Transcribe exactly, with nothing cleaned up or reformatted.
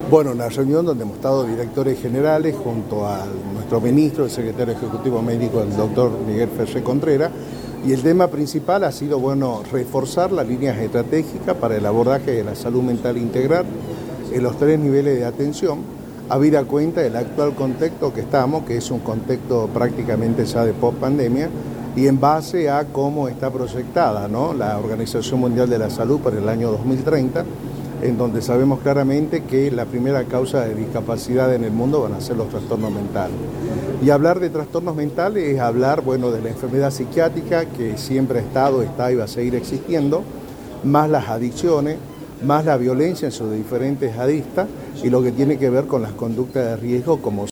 Bueno, una reunión donde hemos estado directores generales junto a nuestro ministro, el secretario ejecutivo médico, el doctor Miguel Ferrer Contreras, y el tema principal ha sido, bueno, reforzar las líneas estratégicas para el abordaje de la salud mental integral en los tres niveles de atención, habida cuenta del actual contexto que estamos, que es un contexto prácticamente ya de post-pandemia, y en base a cómo está proyectada, ¿no?, la Organización Mundial de la Salud para el año dos mil treinta, en donde sabemos claramente que la primera causa de discapacidad en el mundo van a ser los trastornos mentales. Y hablar de trastornos mentales es hablar, bueno, de la enfermedad psiquiátrica que siempre ha estado, está y va a seguir existiendo, más las adicciones, más la violencia en sus diferentes aristas y lo que tiene que ver con las conductas de riesgo como